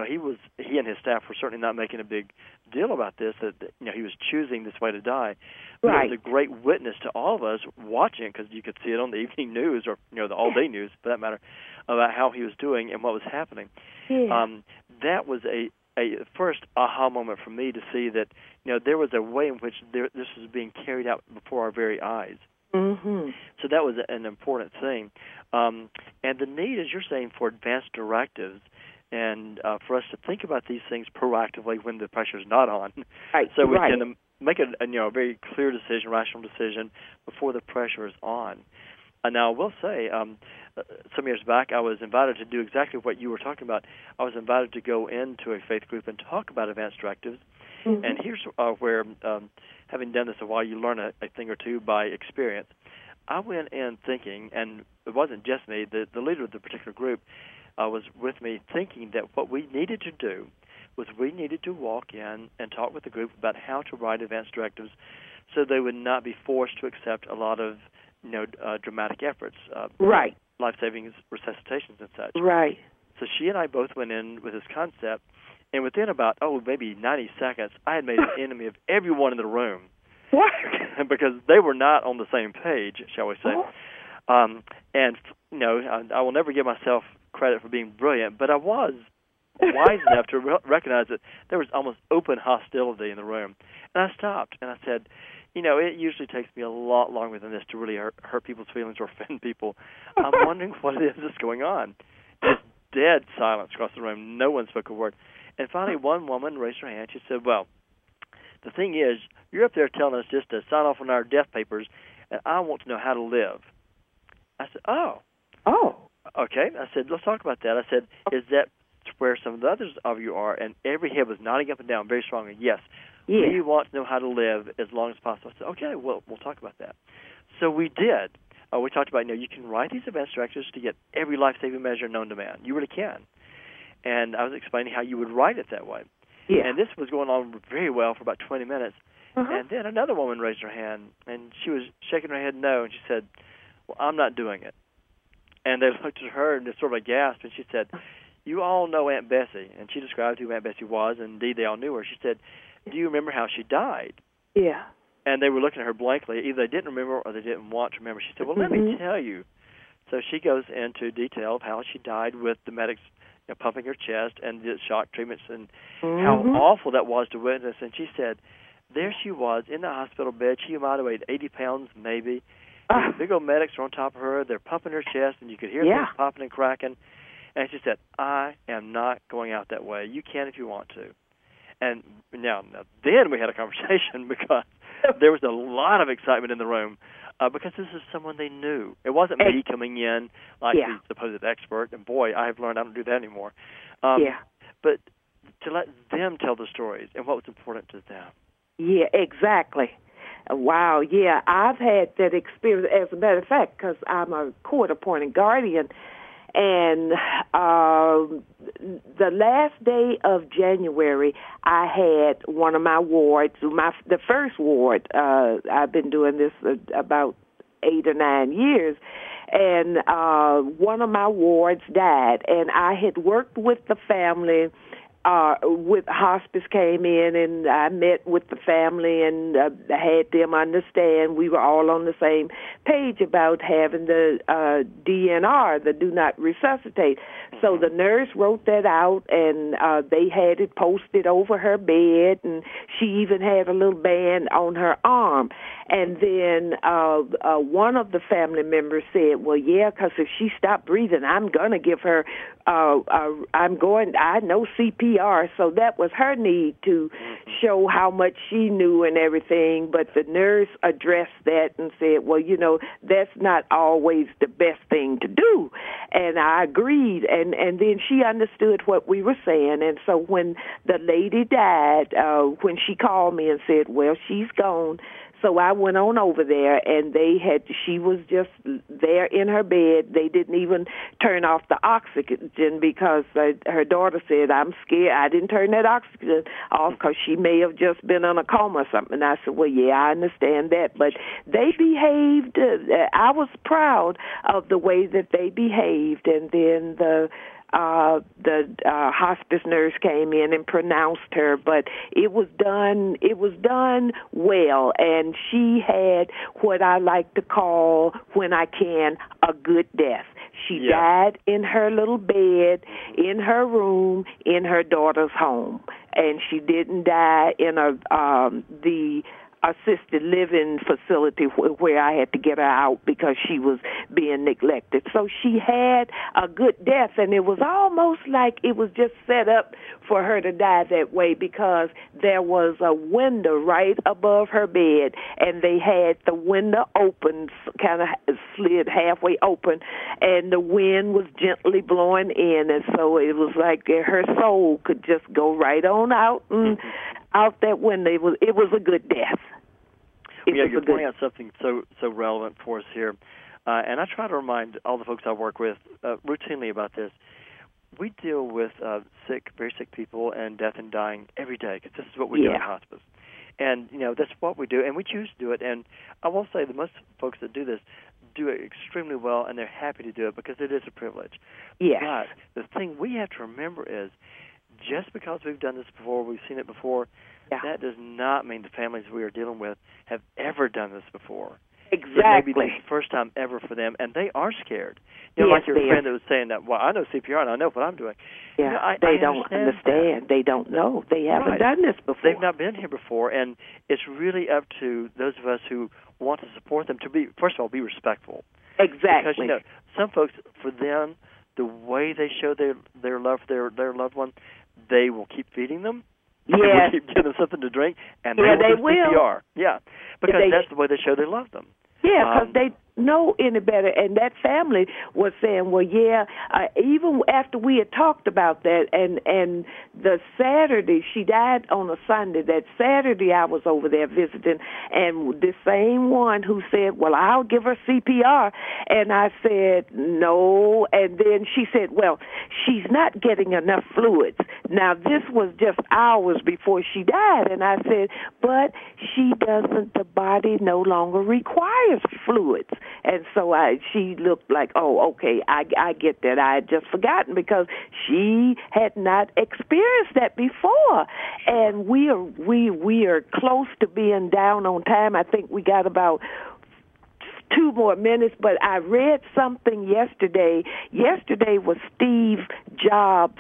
he and his staff were certainly not making a big deal about this, that, he was choosing this way to die. But right. It was a great witness to all of us watching it, because you could see it on the evening news, or, the all-day news, for that matter, about how he was doing and what was happening. Yeah. That was a first aha moment for me to see that, there was a way in which this was being carried out before our very eyes. So that was an important thing. And the need, as you're saying, for advanced directives, and for us to think about these things proactively when the pressure's not on, right. so we can make a very clear decision, rational decision, before the pressure is on. Now, I will say, some years back, I was invited to do exactly what you were talking about. I was invited to go into a faith group and talk about advanced directives. And here's where, having done this a while, you learn a thing or two by experience. I went in thinking, and it wasn't just me, the leader of the particular group was with me, thinking that what we needed to do was we needed to walk in and talk with the group about how to write advanced directives so they would not be forced to accept a lot of dramatic efforts, right, life-saving resuscitations and such. Right. So she and I both went in with this concept, and within about, maybe 90 seconds, I had made an enemy of everyone in the room. What? Because they were not on the same page, shall we say. And, I will never give myself credit for being brilliant, but I was wise enough to recognize that there was almost open hostility in the room. And I stopped, and I said, it usually takes me a lot longer than this to really hurt people's feelings or offend people. I'm wondering what it is that's going on. Just dead silence across the room. No one spoke a word. And finally, one woman raised her hand. She said, well, the thing is, you're up there telling us just to sign off on our death papers, and I want to know how to live. I said, oh. Okay. I said, let's talk about that. I said, is that where some of the others of you are? And every head was nodding up and down very strongly. Yes. Yeah. We want to know how to live as long as possible. I said, okay, well, we'll talk about that. So we did. We talked about, you can write these advanced directives to get every life-saving measure known to man. You really can. And I was explaining how you would write it that way. Yeah. And this was going on very well for about 20 minutes. And then another woman raised her hand, and she was shaking her head no, and she said, well, I'm not doing it. And they looked at her and just sort of gasped, and she said, you all know Aunt Bessie. And she described who Aunt Bessie was, and indeed they all knew her. She said, do you remember how she died? Yeah. And they were looking at her blankly. Either they didn't remember or they didn't want to remember. She said, well, let me tell you. So she goes into detail of how she died with the medics pumping her chest and the shock treatments and how awful that was to witness. And she said, there she was in the hospital bed. She might have weighed 80 pounds maybe. The big old medics are on top of her. They're pumping her chest, and you could hear things popping and cracking. And she said, I am not going out that way. You can if you want to. And now then we had a conversation because there was a lot of excitement in the room because this is someone they knew. It wasn't me coming in like the supposed expert. And, boy, I have learned I don't do that anymore. But to let them tell the stories and what was important to them. Yeah, exactly. Wow, yeah, I've had that experience, as a matter of fact, because I'm a court-appointed guardian, and the last day of January, I had one of my wards, the first ward. I've been doing this about 8 or 9 years, and one of my wards died, and I had worked with the family. With hospice came in, and I met with the family and had them understand we were all on the same page about having the DNR, the Do Not Resuscitate. So the nurse wrote that out, and they had it posted over her bed, and she even had a little band on her arm. And then one of the family members said, well, yeah, because if she stopped breathing, I'm going to give her I know CPR, so that was her need to show how much she knew and everything, but the nurse addressed that and said, well, that's not always the best thing to do. And I agreed, and then she understood what we were saying. And so when the lady died, when she called me and said, well, she's gone, so I went on over there, and she was just there in her bed. They didn't even turn off the oxygen because her daughter said, I'm scared. I didn't turn that oxygen off because she may have just been in a coma or something. And I said, well, yeah, I understand that. But they behaved. I was proud of the way that they behaved. And then the hospice nurse came in and pronounced her, but it was done well, and she had what I like to call, when I can, a good death. She died in her little bed, in her room, in her daughter's home, and she didn't die in the assisted living facility where I had to get her out because she was being neglected. So she had a good death, and it was almost like it was just set up for her to die that way because there was a window right above her bed, and they had the window open, kind of slid halfway open, and the wind was gently blowing in, and so it was like her soul could just go right on out and out that window. It was a good death. You're pointing out something so relevant for us here, and I try to remind all the folks I work with routinely about this. We deal with very sick people and death and dying every day because this is what we do in hospice, and that's what we do, and we choose to do it. And I will say that most folks that do this do it extremely well, and they're happy to do it because it is a privilege. Yes. But the thing we have to remember is, just because we've done this before, we've seen it before, that does not mean the families we are dealing with have ever done this before. Exactly. It may be the first time ever for them, and they are scared. Like your friend that was saying that, well, I know CPR, and I know what I'm doing. Yeah, they don't understand. They don't know. They haven't done this before. They've not been here before, and it's really up to those of us who want to support them to be, first of all, be respectful. Exactly. Because, some folks, for them, the way they show their love for their loved one, they will keep feeding them. They will keep giving them something to drink, and they will do CPR. Yeah, because that's the way they show they love them. Yeah, because they know any better. And that family was saying, well, even after we had talked about that, and the Saturday, she died on a Sunday, that Saturday I was over there visiting, and the same one who said, well, I'll give her CPR, and I said, no, and then she said, well, she's not getting enough fluids. Now, this was just hours before she died, and I said, but the body no longer requires fluids. And so she looked like, oh, okay, I get that. I had just forgotten because she had not experienced that before. And we are close to being down on time. I think we got about 2 more minutes, but I read something yesterday. Yesterday was Steve Jobs'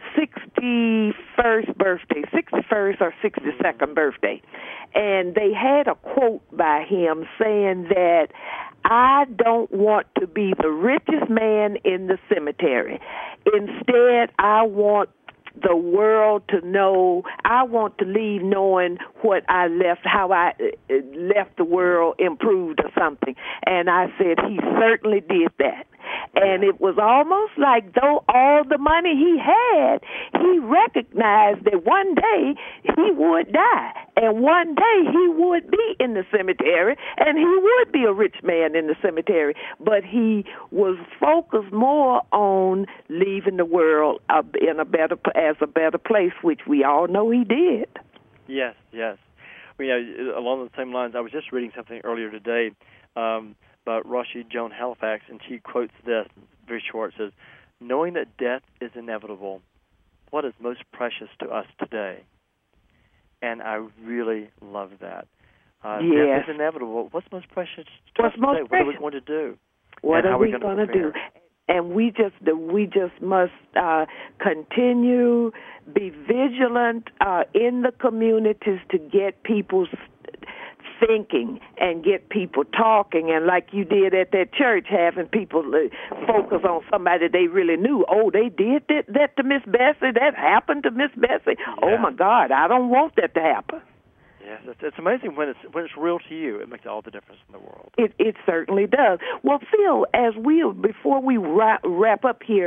61st or 62nd birthday. And they had a quote by him saying that, I don't want to be the richest man in the cemetery. Instead, I want the world to know, I want to leave knowing what I left, how I left the world improved or something. And I said, he certainly did that. And it was almost like though all the money he had, he recognized that one day he would die. And one day he would be in the cemetery, and he would be a rich man in the cemetery. But he was focused more on leaving the world as a better place, which we all know he did. Yes. Well, along the same lines, I was just reading something earlier today about Roshi Joan Halifax, and she quotes this, very short, says, knowing that death is inevitable, what is most precious to us today? And I really love that. Death is inevitable. What's most precious to us today? What are we going to do? What are we going to do? And we just must continue, be vigilant in the communities to get people's thinking and get people talking, and like you did at that church, having people focus on somebody they really knew. Oh, they did that to Miss Bessie. That happened to Miss Bessie. Yeah. Oh my God, I don't want that to happen. Yes, it's amazing when it's real to you. It makes all the difference in the world. It certainly does. Well, Phil, before we wrap up here,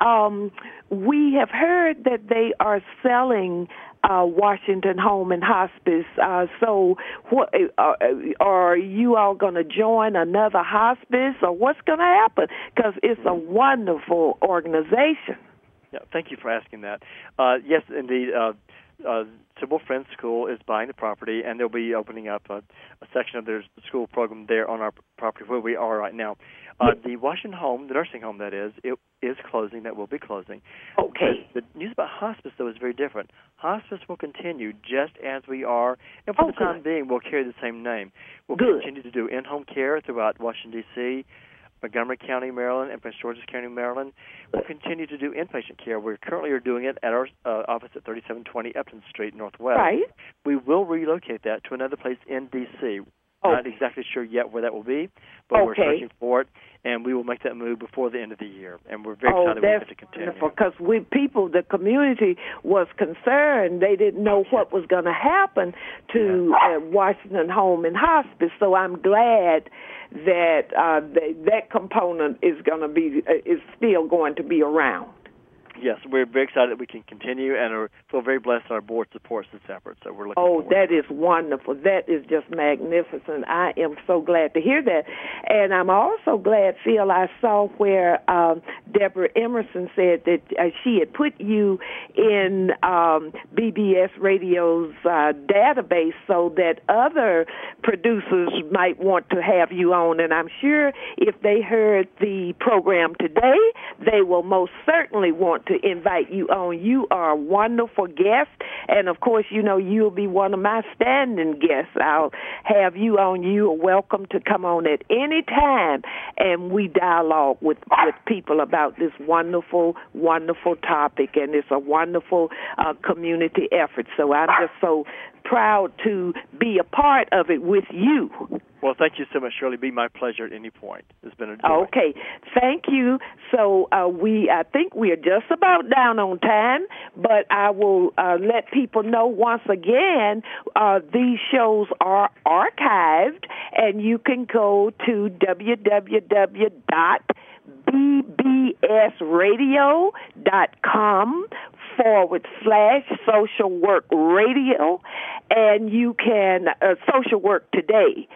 we have heard that they are selling Washington Home and Hospice. So, what are you all going to join another hospice, or what's going to happen? Because it's a wonderful organization. Yeah, thank you for asking that. Yes, indeed. Sybil Friends School is buying the property, and they'll be opening up a section of their school program there on our property where we are right now. The Washington Home, the nursing home that is, it is closing. That will be closing. Okay. The news about hospice, though, is very different. Hospice will continue just as we are, and for the time being, we'll carry the same name. We'll continue to do in-home care throughout Washington, D.C., Montgomery County, Maryland, and Prince George's County, Maryland. We'll continue to do inpatient care. We currently are doing it at our office at 3720 Upton Street, Northwest. Right. We will relocate that to another place in D.C. Not exactly sure yet where that will be, but we're searching for it, and we will make that move before the end of the year. And we're very excited we get to continue. Because the community was concerned. They didn't know what was going to happen to Washington Home and Hospice. So I'm glad that that component is still going to be around. Yes, we're very excited that we can continue, and feel very blessed that our board supports this effort. So we're looking forward. That is wonderful. That is just magnificent. I am so glad to hear that. And I'm also glad, Phil, I saw where Deborah Emerson said that she had put you in BBS Radio's database so that other producers might want to have you on. And I'm sure if they heard the program today, they will most certainly want to invite you on. You are a wonderful guest, and of course, you'll be one of my standing guests. I'll have you on. You are welcome to come on at any time, and we dialogue with people about this wonderful, wonderful topic, and it's a wonderful community effort. So I'm just so proud to be a part of it with you. Well, thank you so much, Shirley. It'd be my pleasure at any point. It's been a joy. Okay, thank you. So I think we are just about down on time, but I will let people know once again these shows are archived, and you can go to www.bbsradio.com/social work radio, and you can social work today,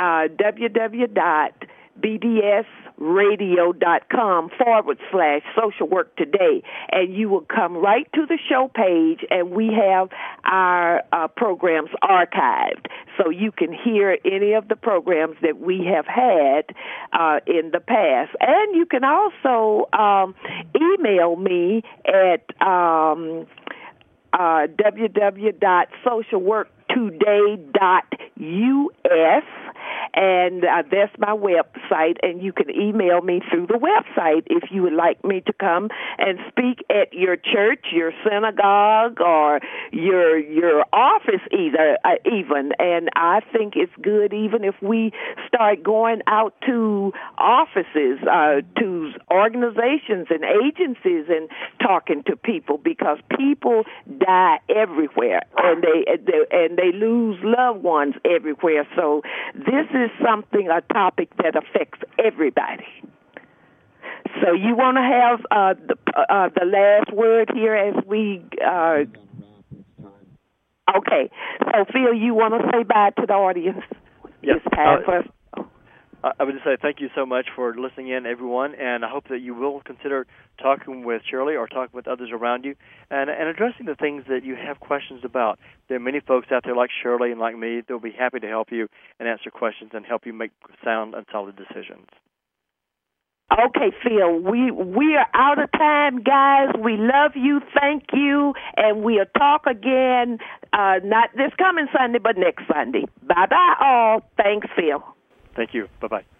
www.bbsradio.com/social work today, and you will come right to the show page, and we have our programs archived, so you can hear any of the programs that we have had in the past. And you can also email me at www.socialworktoday.us, and that's my website, and you can email me through the website if you would like me to come and speak at your church, your synagogue, or your office even. And I think it's good even if we start going out to offices, to organizations and agencies and talking to people, because people die everywhere, and they lose loved ones everywhere. So this is a topic that affects everybody. So you want to have the last word here as we. Okay. So Phil, you want to say bye to the audience? Yes. It's time for us. I would just say thank you so much for listening in, everyone, and I hope that you will consider talking with Shirley or talking with others around you and addressing the things that you have questions about. There are many folks out there like Shirley and like me that will be happy to help you and answer questions and help you make sound and solid decisions. Okay, Phil, we are out of time, guys. We love you. Thank you. And we'll talk again, not this coming Sunday, but next Sunday. Bye-bye all. Thanks, Phil. Thank you. Bye-bye.